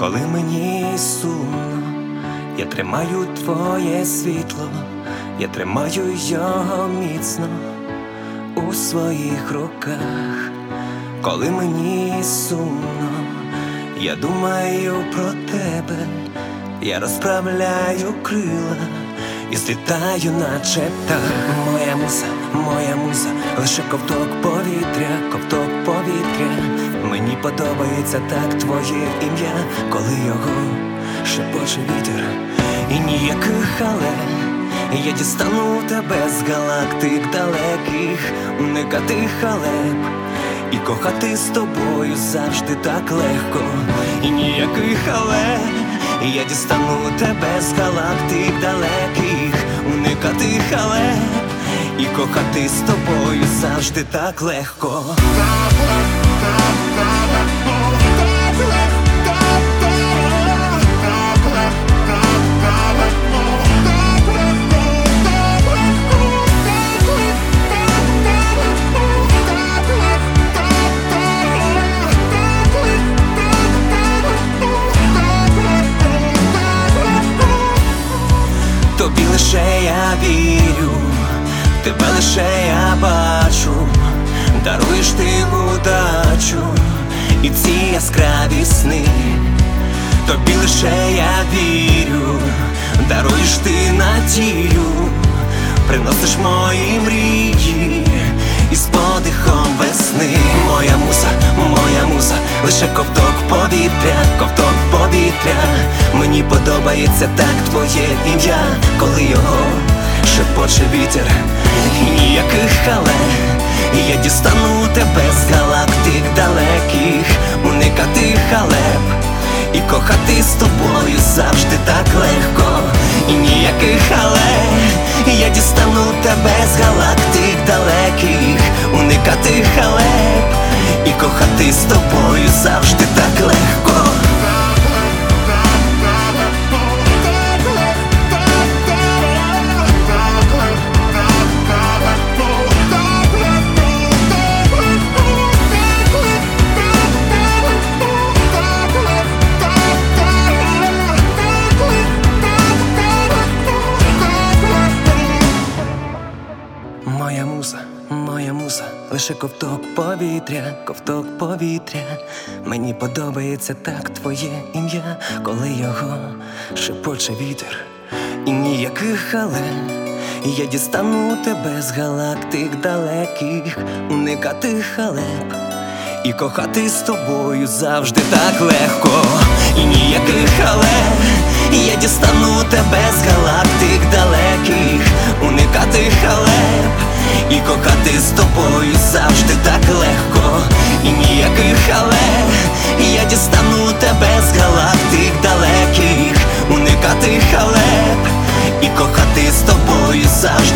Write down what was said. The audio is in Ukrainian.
Коли мені сумно, я тримаю твоє світло, я тримаю його міцно у своїх руках. Коли мені сумно, я думаю про тебе, я розправляю крила і злітаю, наче птах. Моя муза, лише ковток повітря. Мені подобається так твоє ім'я, коли його шепоче вітер. І ніяких але, я дістану тебе з галактик далеких, уникати халеп і кохати з тобою завжди так легко. І ніяких але, я дістану тебе з галактик далеких, уникати халеп і кохати з тобою завжди так легко. Тобі лише я вірю, тебе лише я бачу, даруєш ти удачу і ці яскраві сни. Тобі лише я вірю, даруєш ти надію, приносиш мої мрії із подихом весни. Моя муза, лише ковток повітря. Мені подобається так твоє ім'я, коли його шепоче вітер. І ніяких але, я дістану тебе з галактик далеких, уникати халеп і кохати з тобою завжди так легко. І ніяких але, я дістану тебе з галактик далеких, уникати халеп і кохати з тобою завжди так легко. Моя муза, лише ковток повітря. Мені подобається так твоє ім'я, коли його шепоче вітер. І ніяких але, я дістану тебе з галактик далеких, уникати халеп і кохати з тобою завжди так легко. І ніяких але, я дістану тебе з галактик далеких, уникати халеп і кохати з тобою завжди так легко. І ніяких але, я дістану тебе з галактик далеких, уникати халеп і кохати з тобою завжди